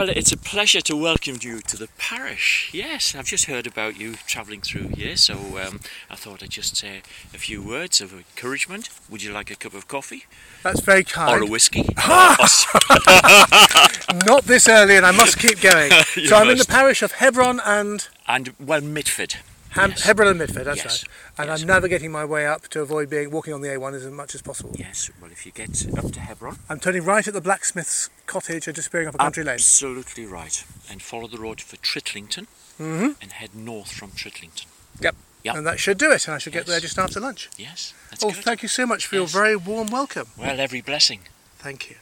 Well, it's a pleasure to welcome you to the parish. Yes, I've just heard about you travelling through here, so I thought I'd just say a few words of encouragement. Would you like a cup of coffee? That's very kind. Or a whiskey? Not this early, and I must keep going. So I'm in the parish of Hebron and... Mitford. Yes. Hebron and Mitford, that's Yes. right. And Yes. I'm navigating my way up to avoid walking on the A1 as much as possible. Yes, well, if you get up to Hebron... I'm turning right at the blacksmith's cottage and disappearing up a country lane. Absolutely right. And follow the road for Trittlington and head north from Trittlington. Yep. And that should do it, and I should get there just after lunch. Yes, that's Well, good. thank you so much for your very warm welcome. Well, every blessing. Thank you.